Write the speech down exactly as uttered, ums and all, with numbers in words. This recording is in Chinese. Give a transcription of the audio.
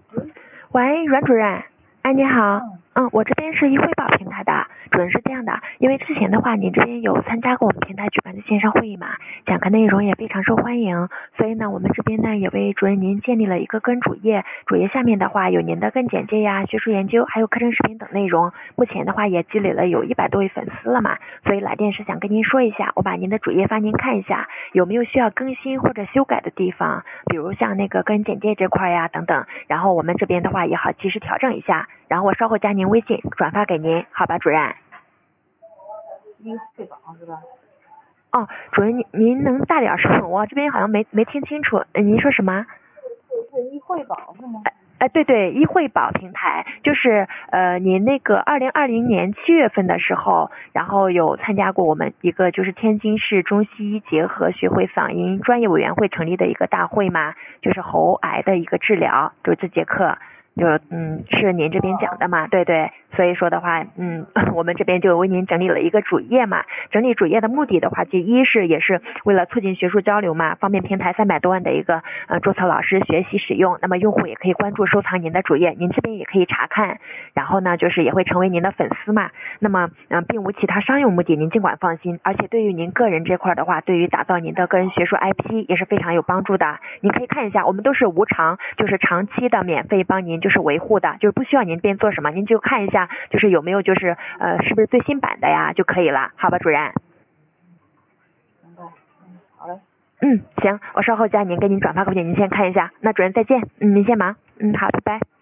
喂，阮主任。哎，你好。嗯，我这边是一汇宝平台的。主任是这样的，因为之前的话，您这边有参加过我们平台举办的线上会议嘛，讲课内容也非常受欢迎，所以呢，我们这边呢也为主任您建立了一个跟主页，主页下面的话有您的跟简介呀、学术研究，还有课程视频等内容。目前的话也积累了有一百多位粉丝了嘛，所以来电是想跟您说一下，我把您的主页发您看一下，有没有需要更新或者修改的地方，比如像那个跟简介这块呀等等，然后我们这边的话也好及时调整一下，然后我稍后加您微信转发给您，好吧，主任。 一汇宝是吧？ 哦，主任您您能大点声，我这边好像没没听清楚，呃您说什么？ 是一汇宝是吗？ 哎，对对，一汇宝平台就是呃，您那个二零二零年七月份的时候，然后有参加过我们一个就是天津市中西医结合学会嗓音专业委员会成立的一个大会嘛，就是喉癌的一个治疗，就这节课。就嗯是您这边讲的嘛，对对，所以说的话，嗯，我们这边就为您整理了一个主页嘛。整理主页的目的的话，其一是也是为了促进学术交流嘛，方便平台三百多万的一个呃注册老师学习使用。那么用户也可以关注收藏您的主页，您这边也可以查看。然后呢，就是也会成为您的粉丝嘛。那么嗯、呃，并无其他商用目的，您尽管放心。而且对于您个人这块的话，对于打造您的个人学术 I P 也是非常有帮助的。您可以看一下，我们都是无偿，就是长期的免费帮您。就是维护的，就是不需要您这边做什么，您就看一下，就是有没有就是呃是不是最新版的呀就可以了，好吧，主任。 明白，嗯，好嘞。 嗯，行，我稍后加您，给您转发过去，您先看一下。那主任再见，嗯，您先忙，嗯，好，拜拜。